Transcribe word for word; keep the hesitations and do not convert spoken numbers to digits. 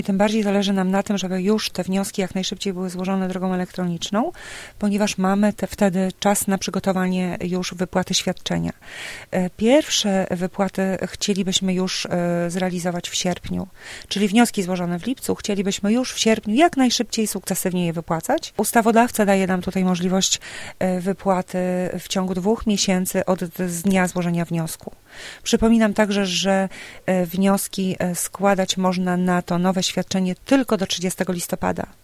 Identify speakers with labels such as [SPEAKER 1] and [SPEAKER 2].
[SPEAKER 1] I tym bardziej zależy nam na tym, żeby już te wnioski jak najszybciej były złożone drogą elektroniczną, ponieważ mamy te, wtedy czas na przygotowanie już wypłaty świadczenia. Pierwsze wypłaty chcielibyśmy już zrealizować w sierpniu, czyli wnioski złożone w lipcu chcielibyśmy już w sierpniu jak najszybciej sukcesywnie je wypłacać. Ustawodawca daje nam tutaj możliwość wypłaty w ciągu dwóch miesięcy od z dnia złożenia wniosku. Przypominam także, że wnioski składać można na to nowe świadczenie tylko do trzydziestego listopada.